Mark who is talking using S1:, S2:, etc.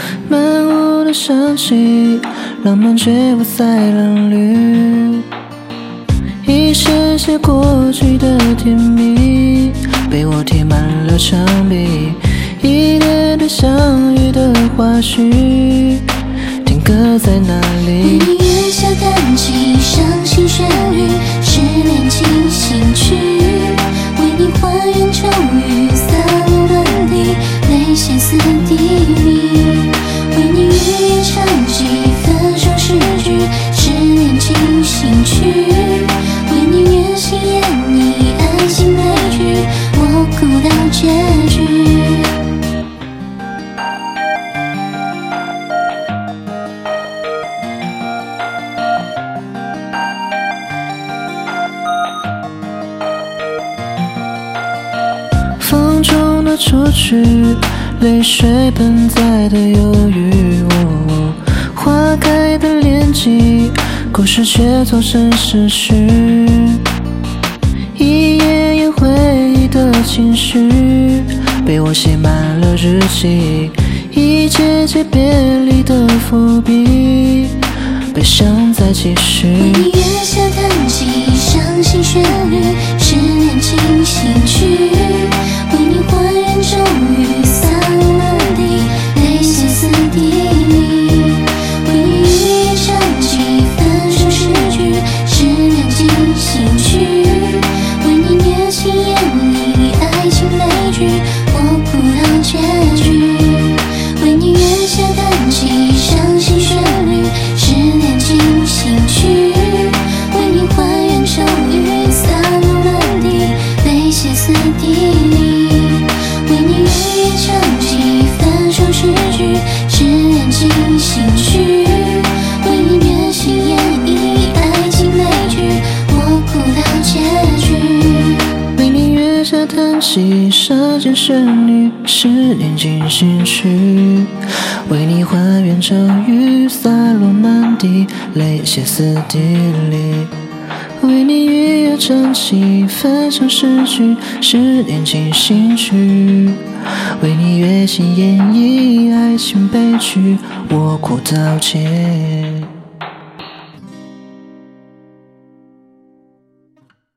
S1: 漫无的想起，浪漫却不再褴褛。一些些过去的甜蜜，被我贴满了墙壁。一列列相遇的花絮，定格在哪里？
S2: 为你月下弹起伤心旋律，失恋进行曲。为你还原秋雨，洒落满地，泪溅四地里。为你预言唱起分手诗句，失恋进行曲。为你原心演绎爱情悲剧，我哭到结局。
S1: 风中的雏菊，泪水盆栽的忧郁。花开的恋季，故事却做成诗句。一页页回忆的情绪，被我写满了日记。一节节别离的伏笔，悲伤在继续。
S2: 为你月下弹起伤心旋律，失恋进行曲。为你还原秋雨，洒落满地，泪溅四地里。为你预言唱起分手诗句，失恋进行曲。为你虐心演绎爱情悲剧，我哭到结局。为你月下弹起伤心旋律，失恋进行曲。为你还原秋雨，洒落满地，泪溅四地里。为你预言唱起分手诗句，失恋进行曲。为你虐心演绎爱情悲剧，我哭到结局。
S1: 为你月下弹起杀间旋律，失恋进行曲。为你还原秋雨，洒落满地，泪溅四地里。为你预言唱起分手诗句，失恋进行曲。为你月心演绎爱情悲剧，我哭到结局。